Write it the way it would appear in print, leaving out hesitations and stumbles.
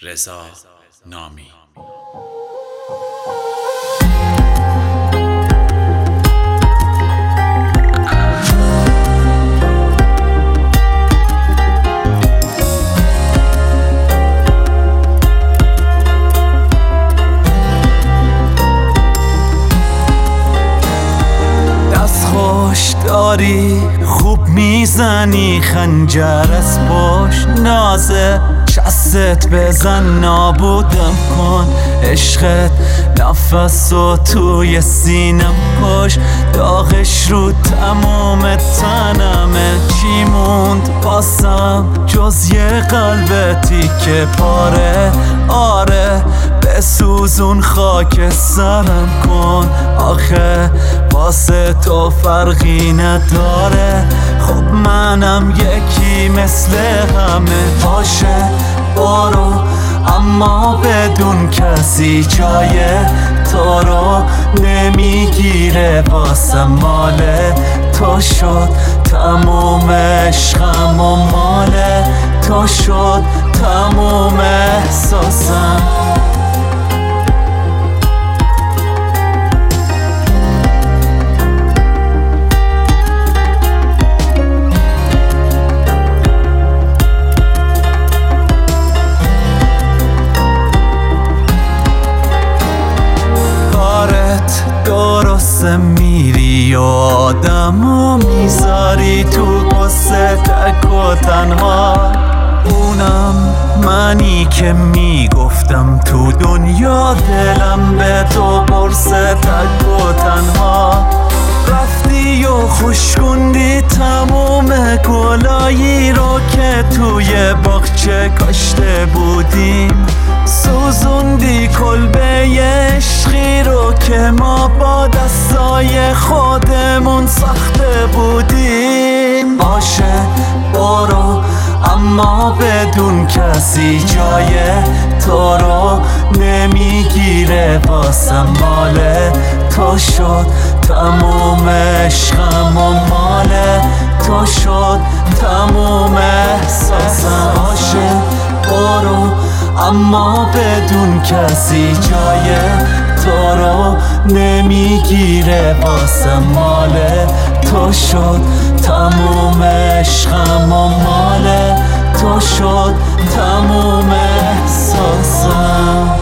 رضا نامی. داری خوب میزنی خنجر از پشت، نازه شستت بزن نابودم کن، عشقت نفسو توی سینم کش، داغش رو تمام تنمه، چی موند باسم جز یه قلبتی که پاره، آره بسوزون خاک سرم کن، آخه واسه تو فرقی نداره، خب منم یکی مثل همه، باشه برو اما بدون کسی جای تو رو نمیگیره، واسه مال تو شد تموم عشقم و مال تو شد تموم احساسم. درسته میری و آدمو میذاری تو قصه تک و تنها، اونم منی که میگفتم تو دنیا دلم به تو قرصه تک و تنها، رفتی و خوشگوندی تموم گلایی رو که توی باغچه کاشته بودیم، سوزوندی کلبه عشقی رو که ما با دستای خودمون ساخته بودیم، باشه برو اما بدون کسی جای تو رو نمیگیره، واسه مال تو شد تموم عشقم و مال تو شد تموم احساسم، باشه برو اما بدون کسی جای تو رو نمیگیره، واسه مال تو شد تموم عشقم و مال تو شد تموم احساسم.